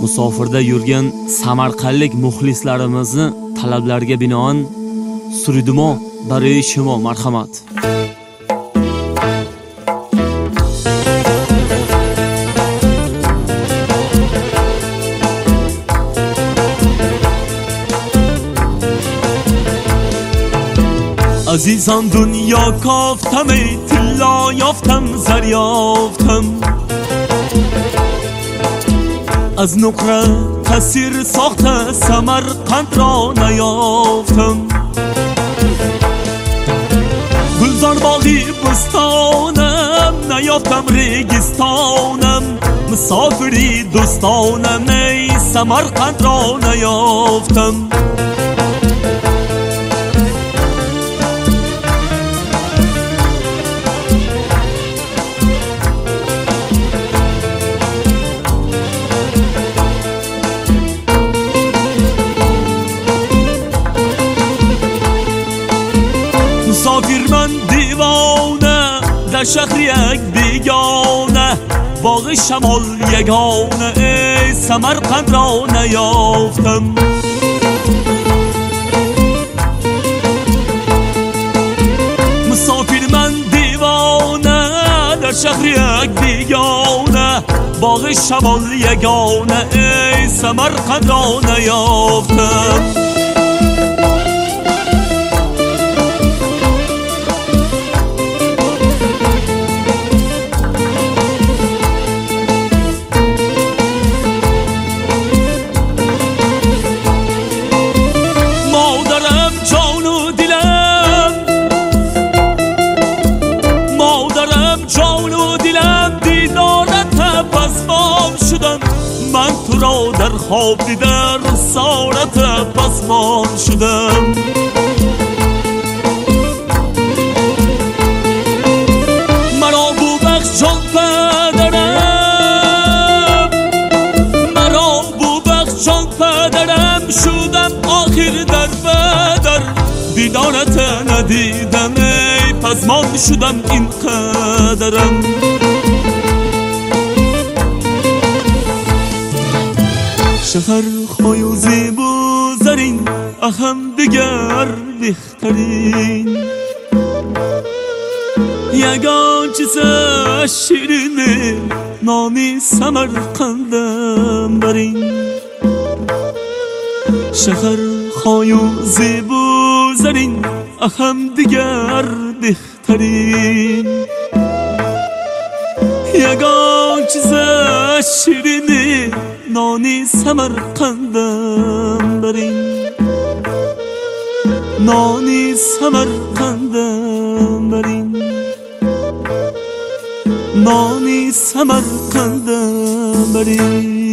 musofirda yurgan samarqandlik muxlislarimizni talablariga binoan Suridimo برای شما marhamat. عزیزان دنیا کافتم طلا یافتم زر یافتم از نقره تاثیر ساخته سمرقند را نیافتم گلزار باغی بستانم نیافتم ریگستانم مسافری دوستانم ای سمرقند را نیافتم مسافر من دیوانه در شهر یک بیگانه باغ شمال یگانه ای سمرقند را نیافتم مسافر من دیوانه در شهر یک بیگانه باغ شمال یگانه ای سمرقند را نیافتم من تو را در خواب دیدن رسالت پسمان شدم مرا بوبخش جان پدرم مرا بوبخش جان پدرم شدم آخر در بدر دیدارت ندیدم ای پسمان شدم این قدرم شهر خوی و زیبا زرین اهم دیگر بهترین یگان چیز شیرینه نامی سمرقندم برین شهر خوی و زیبا زرین اهم دیگر بهترین یگان چیز شیرینه نانی سمرقندم برین نانی سمرقندم برین نانی سمرقندم برین